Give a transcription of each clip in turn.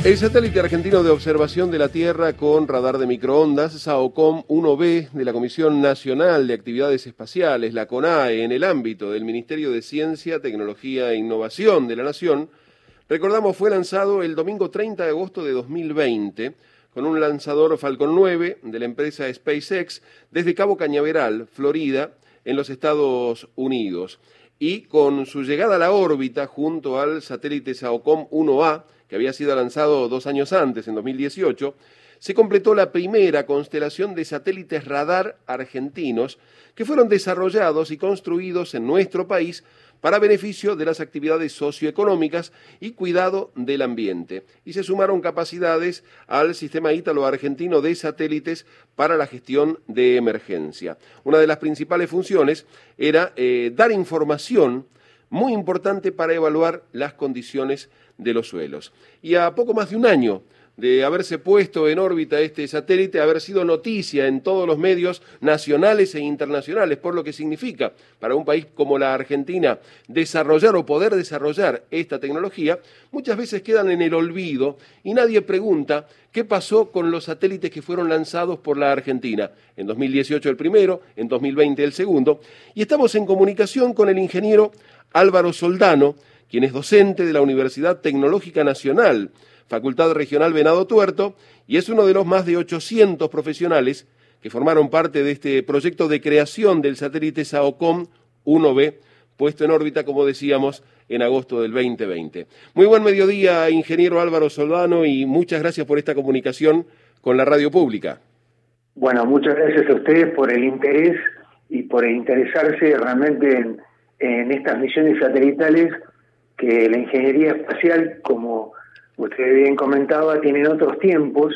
El satélite argentino de observación de la Tierra con radar de microondas, SAOCOM-1B, de la Comisión Nacional de Actividades Espaciales, la CONAE, en el ámbito del Ministerio de Ciencia, Tecnología e Innovación de la Nación, recordamos, fue lanzado el domingo 30 de agosto de 2020 con un lanzador Falcon 9 de la empresa SpaceX desde Cabo Cañaveral, Florida, en los Estados Unidos. Y con su llegada a la órbita junto al satélite SAOCOM-1A, que había sido lanzado 2 años antes, en 2018, se completó la primera constelación de satélites radar argentinos que fueron desarrollados y construidos en nuestro país para beneficio de las actividades socioeconómicas y cuidado del ambiente. Y se sumaron capacidades al sistema ítalo-argentino de satélites para la gestión de emergencia. Una de las principales funciones era dar información muy importante para evaluar las condiciones de los suelos. Y a poco más de un año de haberse puesto en órbita este satélite, haber sido noticia en todos los medios nacionales e internacionales, por lo que significa para un país como la Argentina desarrollar o poder desarrollar esta tecnología, muchas veces quedan en el olvido y nadie pregunta qué pasó con los satélites que fueron lanzados por la Argentina. En 2018 el primero, en 2020 el segundo, y estamos en comunicación con el ingeniero Álvaro Soldano, quien es docente de la Universidad Tecnológica Nacional, Facultad Regional Venado Tuerto, y es uno de los más de 800 profesionales que formaron parte de este proyecto de creación del satélite SAOCOM-1B, puesto en órbita, como decíamos, en agosto del 2020. Muy buen mediodía, ingeniero Álvaro Soldano, y muchas gracias por esta comunicación con la radio pública. Bueno, muchas gracias a ustedes por el interés y por interesarse realmente en estas misiones satelitales que la ingeniería espacial, como usted bien comentaba, tienen otros tiempos.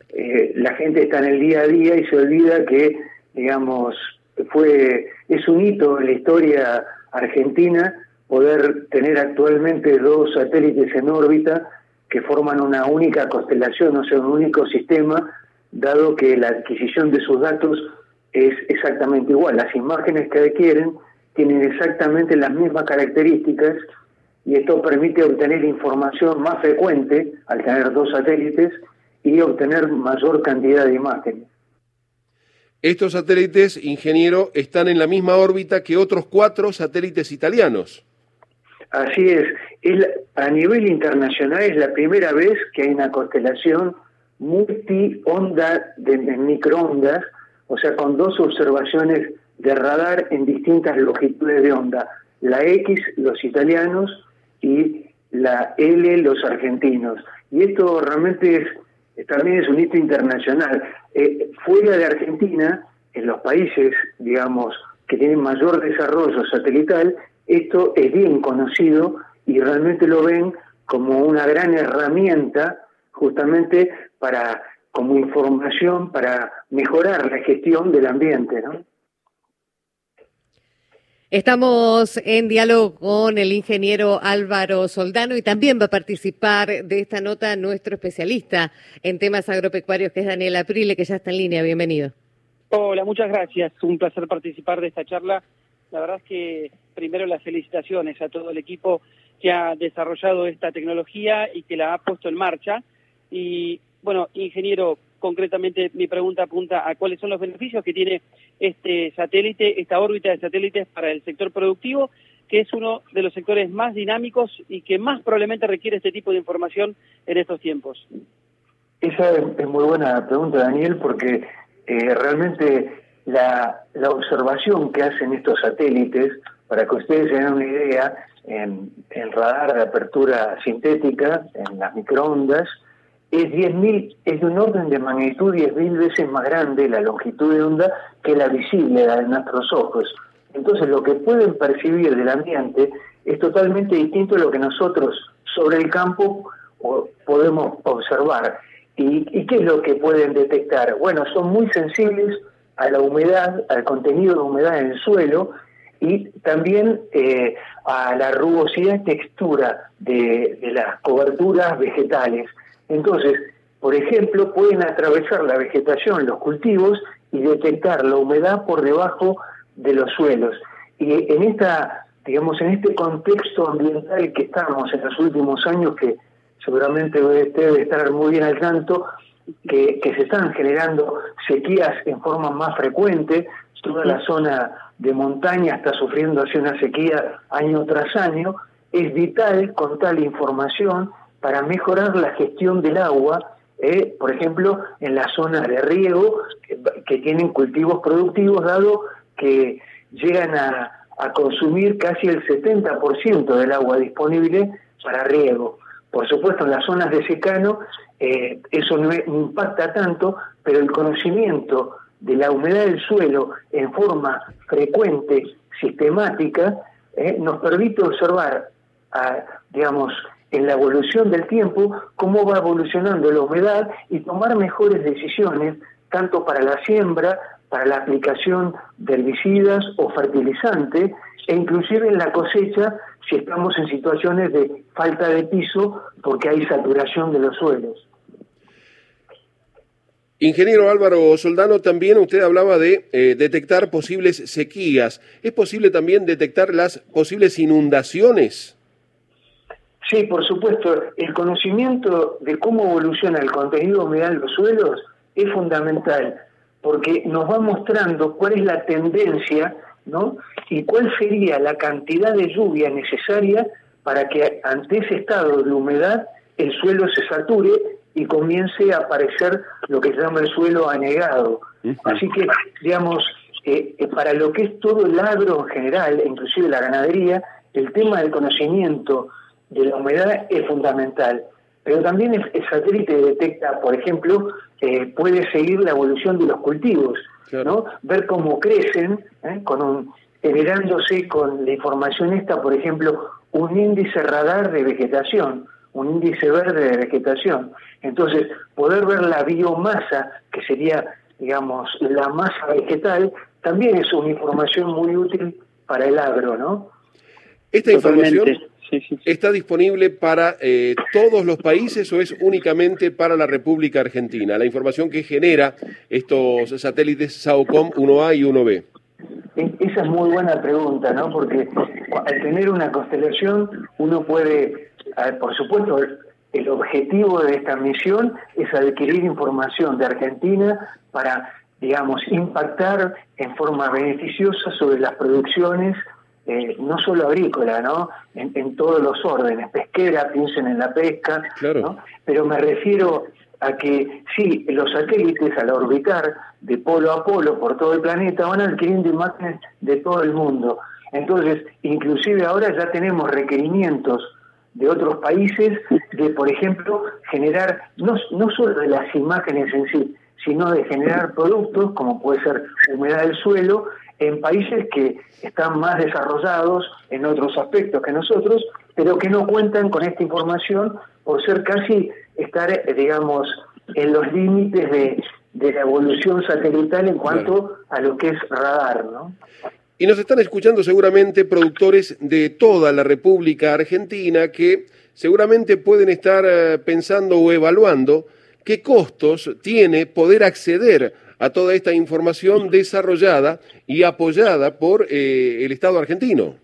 La gente está en el día a día y se olvida que, digamos, es un hito en la historia argentina poder tener actualmente 2 satélites en órbita que forman una única constelación, o sea, un único sistema, dado que la adquisición de sus datos es exactamente igual. Las imágenes que adquieren tienen exactamente las mismas características, y esto permite obtener información más frecuente al tener 2 satélites y obtener mayor cantidad de imágenes. Estos satélites, ingeniero, están en la misma órbita que otros 4 satélites italianos. Así es. A nivel internacional es la primera vez que hay una constelación multi-onda de microondas, o sea, con 2 observaciones de radar en distintas longitudes de onda. La X, los italianos, y la L, los argentinos. Y esto realmente también es un hito internacional. Fuera de Argentina, en los países, digamos, que tienen mayor desarrollo satelital, esto es bien conocido y realmente lo ven como una gran herramienta justamente como información para mejorar la gestión del ambiente, ¿no? Estamos en diálogo con el ingeniero Álvaro Soldano y también va a participar de esta nota nuestro especialista en temas agropecuarios, que es Daniel Aprile, que ya está en línea. Bienvenido. Hola, muchas gracias. Un placer participar de esta charla. La verdad es que primero las felicitaciones a todo el equipo que ha desarrollado esta tecnología y que la ha puesto en marcha. Y bueno, ingeniero, concretamente mi pregunta apunta a cuáles son los beneficios que tiene este satélite, esta órbita de satélites para el sector productivo, que es uno de los sectores más dinámicos y que más probablemente requiere este tipo de información en estos tiempos. Esa es muy buena pregunta, Daniel, porque realmente la observación que hacen estos satélites, para que ustedes se den una idea, en el radar de apertura sintética, en las microondas, es de un orden de magnitud 10.000 veces más grande la longitud de onda que la visible, la de nuestros ojos. Entonces lo que pueden percibir del ambiente es totalmente distinto a lo que nosotros sobre el campo podemos observar. ¿Y qué es lo que pueden detectar? Bueno, son muy sensibles a la humedad, al contenido de humedad en el suelo y también a la rugosidad y textura de las coberturas vegetales. Entonces, por ejemplo, pueden atravesar la vegetación, los cultivos, y detectar la humedad por debajo de los suelos. Y en este contexto ambiental que estamos en los últimos años, que seguramente usted debe estar muy bien al tanto, que se están generando sequías en forma más frecuente. Toda la zona de montaña está sufriendo así una sequía año tras año. Es vital contar la información para mejorar la gestión del agua, por ejemplo, en las zonas de riego que tienen cultivos productivos, dado que llegan a consumir casi el 70% del agua disponible para riego. Por supuesto, en las zonas de secano eso no impacta tanto, pero el conocimiento de la humedad del suelo en forma frecuente, sistemática, nos permite observar, digamos, en la evolución del tiempo, cómo va evolucionando la humedad y tomar mejores decisiones, tanto para la siembra, para la aplicación de herbicidas o fertilizantes, e inclusive en la cosecha, si estamos en situaciones de falta de piso, porque hay saturación de los suelos. Ingeniero Álvaro Soldano, también usted hablaba de detectar posibles sequías. ¿Es posible también detectar las posibles inundaciones? Sí, por supuesto. El conocimiento de cómo evoluciona el contenido humedal de los suelos es fundamental, porque nos va mostrando cuál es la tendencia, ¿no? Y cuál sería la cantidad de lluvia necesaria para que ante ese estado de humedad el suelo se sature y comience a aparecer lo que se llama el suelo anegado. Así que, digamos, para lo que es todo el agro en general, inclusive la ganadería, el tema del conocimiento de la humedad es fundamental. Pero también el satélite detecta, por ejemplo, puede seguir la evolución de los cultivos, claro, ¿no? Ver cómo crecen, generándose con la información esta, por ejemplo, un índice radar de vegetación, un índice verde de vegetación. Entonces, poder ver la biomasa, que sería, digamos, la masa vegetal, también es una información muy útil para el agro, ¿no? ¿Esta información está disponible para todos los países o es únicamente para la República Argentina? La información que genera estos satélites SAOCOM 1A y 1B. Esa es muy buena pregunta, ¿no? Porque al tener una constelación uno puede, por supuesto, el objetivo de esta misión es adquirir información de Argentina para, digamos, impactar en forma beneficiosa sobre las producciones, no solo agrícola, ¿no? En todos los órdenes, pesquera, piensen en la pesca, claro, ¿no? Pero me refiero a que sí, los satélites al orbitar de polo a polo por todo el planeta van adquiriendo imágenes de todo el mundo. Entonces, inclusive ahora ya tenemos requerimientos de otros países de, por ejemplo, generar no solo de las imágenes en sí, sino de generar productos, como puede ser humedad del suelo, en países que están más desarrollados en otros aspectos que nosotros, pero que no cuentan con esta información por ser casi estar, digamos, en los límites de la evolución satelital en cuanto a lo que es radar, ¿no? Y nos están escuchando seguramente productores de toda la República Argentina que seguramente pueden estar pensando o evaluando qué costos tiene poder acceder a toda esta información desarrollada y apoyada por el Estado argentino.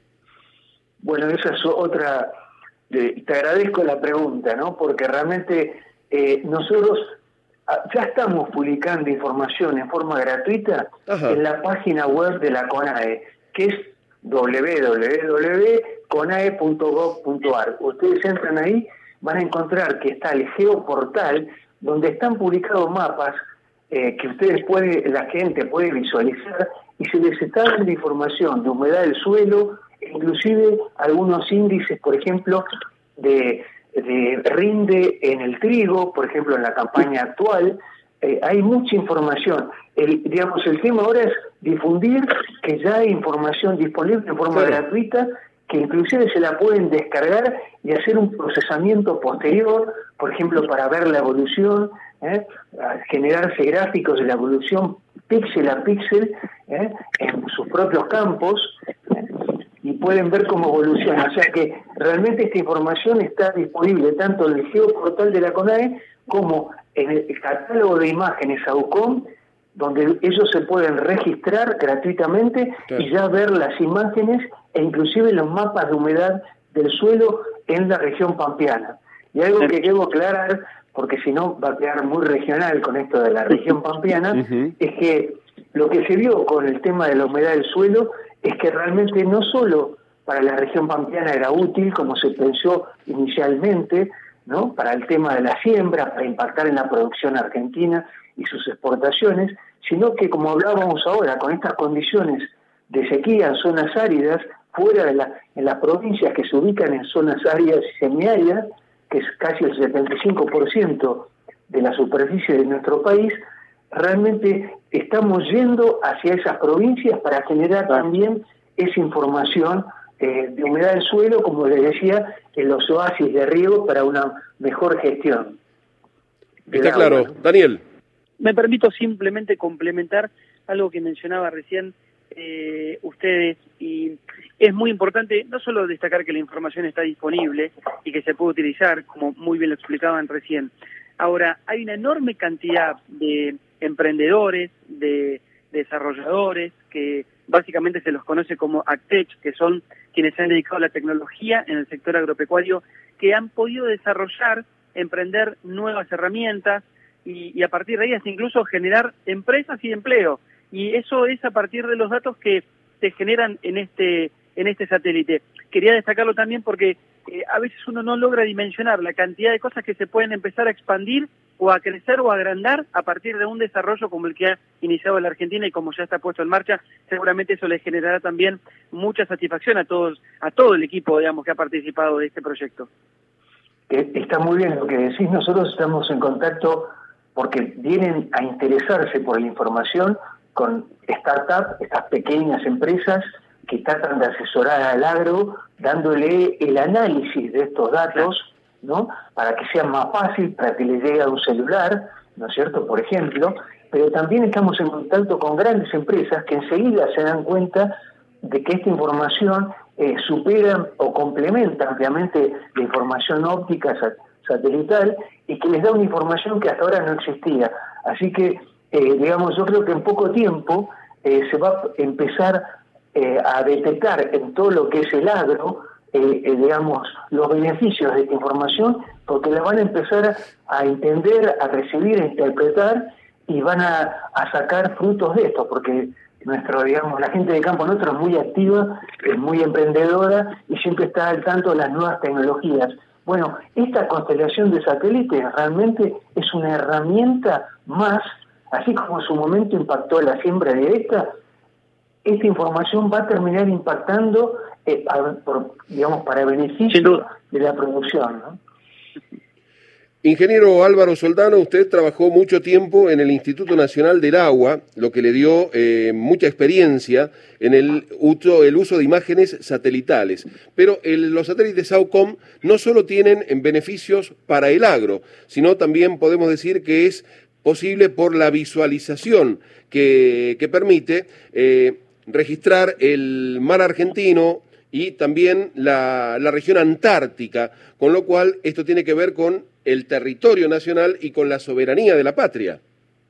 Bueno, esa es otra. Te agradezco la pregunta, ¿no? Porque realmente nosotros ya estamos publicando información en forma gratuita en la página web de la CONAE, que es www.conae.gov.ar. Ustedes entran ahí, van a encontrar que está el geoportal, donde están publicados mapas que la gente puede visualizar, y se les está dando información de humedad del suelo, inclusive algunos índices, por ejemplo, de rinde en el trigo, por ejemplo, en la campaña actual. Hay mucha información. El tema ahora es difundir que ya hay información disponible en forma gratuita, que inclusive se la pueden descargar y hacer un procesamiento posterior, por ejemplo, para ver la evolución, generarse gráficos de la evolución píxel a píxel en sus propios campos, y pueden ver cómo evoluciona. O sea que realmente esta información está disponible tanto en el geoportal de la CONAE como en el catálogo de imágenes AUCOM, donde ellos se pueden registrar gratuitamente y ya ver las imágenes e inclusive los mapas de humedad del suelo en la región pampeana. Y algo que quiero aclarar, porque si no va a quedar muy regional con esto de la región pampeana, es que lo que se vio con el tema de la humedad del suelo es que realmente no solo para la región pampeana era útil, como se pensó inicialmente, ¿no?, para el tema de la siembra, para impactar en la producción argentina y sus exportaciones, sino que, como hablábamos ahora, con estas condiciones de sequía en zonas áridas, fuera en las provincias que se ubican en zonas áridas y semiáridas, que es casi el 75% de la superficie de nuestro país, realmente estamos yendo hacia esas provincias para generar también esa información de humedad del suelo, como les decía, en los oasis de riego para una mejor gestión. Está claro. Daniel. Me permito simplemente complementar algo que mencionaba recién ustedes, y es muy importante no solo destacar que la información está disponible y que se puede utilizar, como muy bien lo explicaban recién. Ahora, hay una enorme cantidad de emprendedores, de desarrolladores, que básicamente se los conoce como AgTech, que son quienes se han dedicado a la tecnología en el sector agropecuario, que han podido desarrollar, emprender nuevas herramientas y a partir de ellas incluso generar empresas y empleo. Y eso es a partir de los datos que se generan en este satélite. Quería destacarlo también porque a veces uno no logra dimensionar la cantidad de cosas que se pueden empezar a expandir o a crecer o a agrandar a partir de un desarrollo como el que ha iniciado la Argentina y como ya está puesto en marcha. Seguramente eso le generará también mucha satisfacción a todo el equipo, digamos, que ha participado de este proyecto. Está muy bien lo que decís. Nosotros estamos en contacto porque vienen a interesarse por la información con startups, estas pequeñas empresas que tratan de asesorar al agro, dándole el análisis de estos datos, ¿no?, para que sea más fácil, para que les llegue a un celular, ¿no es cierto?, por ejemplo. Pero también estamos en contacto con grandes empresas que enseguida se dan cuenta de que esta información supera o complementa ampliamente la información óptica satelital y que les da una información que hasta ahora no existía. Así que, digamos, yo creo que en poco tiempo se va a empezar a detectar en todo lo que es el agro, digamos, los beneficios de esta información, porque la van a empezar a entender, a recibir, a interpretar, y van a sacar frutos de esto, porque la gente de campo nuestro es muy activa, es muy emprendedora y siempre está al tanto de las nuevas tecnologías. Bueno, esta constelación de satélites realmente es una herramienta más, así como en su momento impactó la siembra directa. Esta información va a terminar impactando, para beneficio de la producción, ¿no? Ingeniero Álvaro Soldano, usted trabajó mucho tiempo en el Instituto Nacional del Agua, lo que le dio mucha experiencia en el uso de imágenes satelitales. Pero los satélites SAOCOM no solo tienen beneficios para el agro, sino también podemos decir que es posible por la visualización que permite registrar el mar argentino y también la región antártica, con lo cual esto tiene que ver con el territorio nacional y con la soberanía de la patria.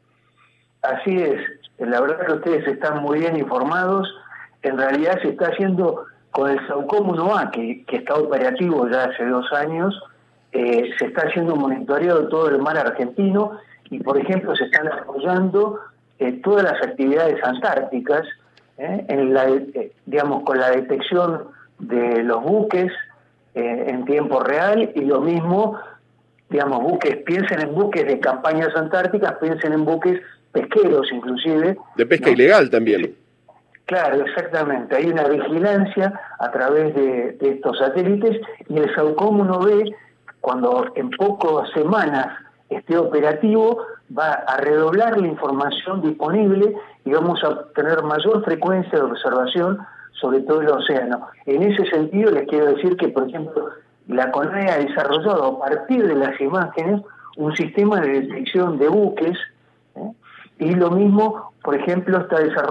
Así es, la verdad que ustedes están muy bien informados. En realidad se está haciendo con el SAOCOM 1A, que está operativo ya hace 2 años, se está haciendo un monitoreo de todo el mar argentino y, por ejemplo, se están apoyando todas las actividades antárticas, con la detección de los buques en tiempo real, y lo mismo, piensen en buques de campañas antárticas, piensen en buques pesqueros inclusive. De pesca ilegal también. Claro, exactamente. Hay una vigilancia a través de estos satélites, y el SAOCOM 1B, cuando en pocas semanas esté operativo, va a redoblar la información disponible y vamos a tener mayor frecuencia de observación sobre todo el océano. En ese sentido les quiero decir que, por ejemplo, la CONAE ha desarrollado a partir de las imágenes un sistema de detección de buques, y lo mismo, por ejemplo,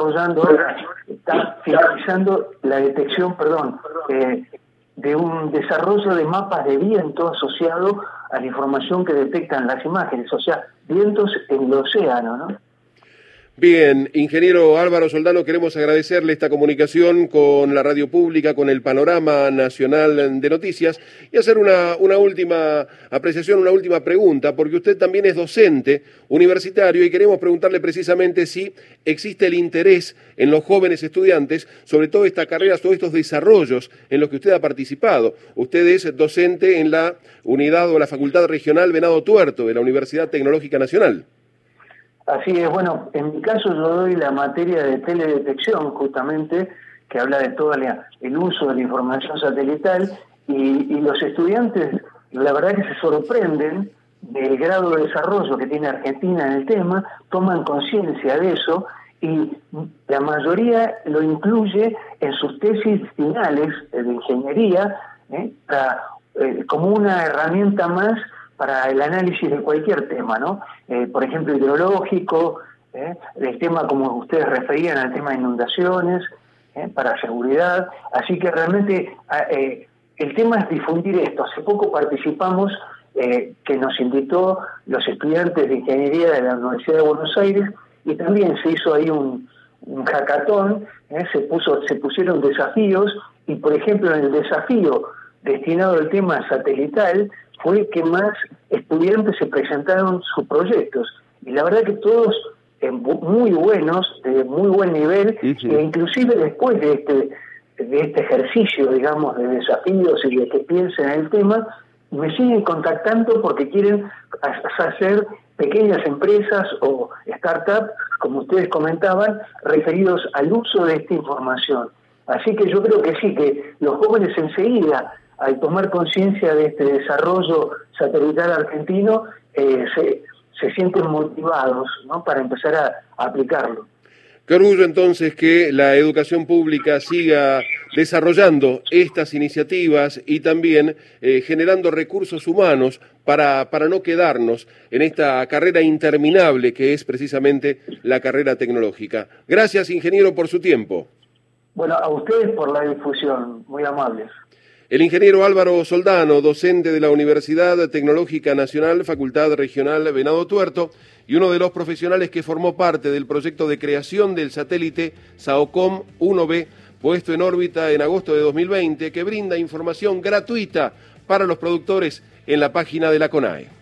está finalizando la detección, de un desarrollo de mapas de viento asociado a la información que detectan las imágenes, o sea, vientos en el océano, ¿no? Bien, ingeniero Álvaro Soldano, queremos agradecerle esta comunicación con la radio pública, con el Panorama Nacional de Noticias y hacer una última apreciación, una última pregunta, porque usted también es docente universitario y queremos preguntarle precisamente si existe el interés en los jóvenes estudiantes sobre toda esta carrera, todos estos desarrollos en los que usted ha participado. Usted es docente en la unidad o la Facultad Regional Venado Tuerto de la Universidad Tecnológica Nacional. Así es, bueno, en mi caso yo doy la materia de teledetección, justamente, que habla de todo el uso de la información satelital, y los estudiantes, la verdad que se sorprenden del grado de desarrollo que tiene Argentina en el tema, toman conciencia de eso, y la mayoría lo incluye en sus tesis finales de ingeniería, como una herramienta más para el análisis de cualquier tema, ¿no? Por ejemplo, hidrológico, el tema, como ustedes referían, al tema de inundaciones, para seguridad. Así que realmente el tema es difundir esto. Hace poco participamos, que nos invitó los estudiantes de ingeniería de la Universidad de Buenos Aires, y también se hizo ahí un hackathon, se pusieron desafíos, y por ejemplo en el desafío destinado al tema satelital, fue que más estudiantes se presentaron sus proyectos. Y la verdad que todos muy buenos, de muy buen nivel, e inclusive después de este ejercicio, digamos, de desafíos y de que piensen en el tema, me siguen contactando porque quieren hacer pequeñas empresas o startups, como ustedes comentaban, referidos al uso de esta información. Así que yo creo que sí, que los jóvenes enseguida, al tomar conciencia de este desarrollo satelital argentino, se sienten motivados, ¿no?, para empezar a aplicarlo. Qué orgullo entonces que la educación pública siga desarrollando estas iniciativas y también generando recursos humanos para no quedarnos en esta carrera interminable que es precisamente la carrera tecnológica. Gracias, ingeniero, por su tiempo. Bueno, a ustedes por la difusión, muy amables. El ingeniero Álvaro Soldano, docente de la Universidad Tecnológica Nacional, Facultad Regional Venado Tuerto, y uno de los profesionales que formó parte del proyecto de creación del satélite SAOCOM 1B, puesto en órbita en agosto de 2020, que brinda información gratuita para los productores en la página de la CONAE.